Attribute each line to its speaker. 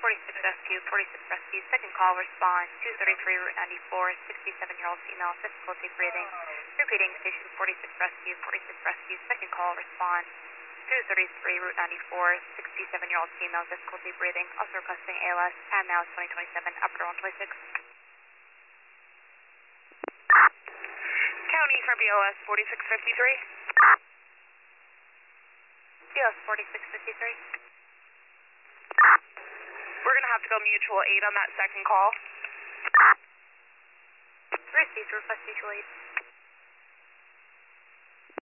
Speaker 1: 46 Rescue, 46 Rescue, second call, respond, 233 Route 94, 67-year-old female, difficulty breathing. Repeating, station 46 Rescue, 46 Rescue, second call, respond, 233 Route 94, 67-year-old female, difficulty breathing, also requesting ALS, time now is 2027, upper 126.
Speaker 2: County for BOS 4653.
Speaker 1: BOS 4653.
Speaker 2: We're going to have to go mutual aid on that second call.
Speaker 1: Received, request mutual aid.